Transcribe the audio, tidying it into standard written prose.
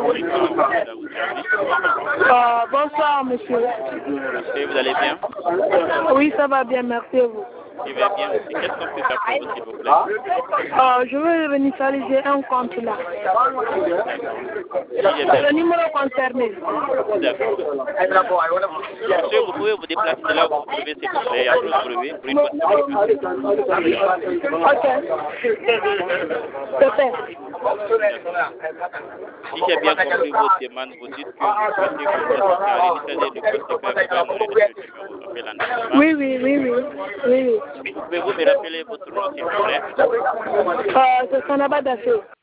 Bonsoir, monsieur. Monsieur, vous allez bien? Oui, ça va bien, merci à vous. Je vais bien aussi. Qu'est-ce qu'on peut faire pour vous, s'il vous plaît? Je veux initialiser un compte là. C'est le numéro concerné. D'accord. Monsieur, vous pouvez vous déplacer de là où vous trouvez, s'il vous plaît. Il y a trop de bruit pour une bonne communication. Ok. C'est fait. Si j'ai bien compris votre demande, vous dites que vous souhaitez que vous assistiez à l'initiative du poste de faire Oui. Pouvez-vous me rappeler votre nom, s'il vous plaît? C'est Sanaba Daffé.